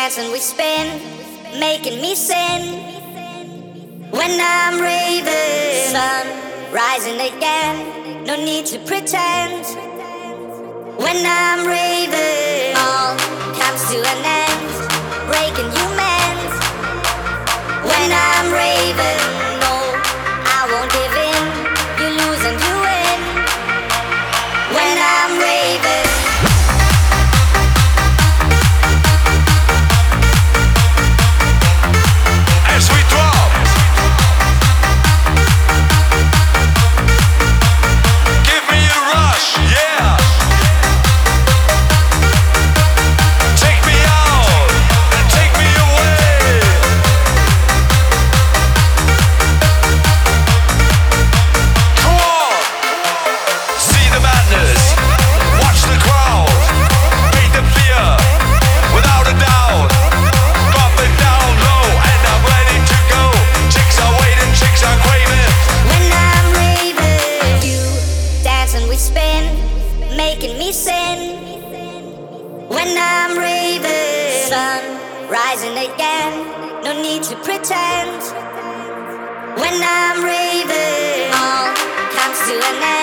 dance and we spin, making me sin. When I'm raving, sun rising again, no need to pretend. When I'm raving, all comes to an end, breaking humans. When I'm raving, no, I won't give in. You lose and you win. When I'm raving. As we drop, give me a rush, yeah. Take me out and take me away. Come on, see the madness, watch the crowd, beat the fear without a doubt. Drop it down low and I'm ready to go. Chicks are waiting, chicks are craving. When I'm raving, you dance and we spin, making me sin. When I'm raving, sun rising again, no need to pretend. When I'm raving, all comes to an end.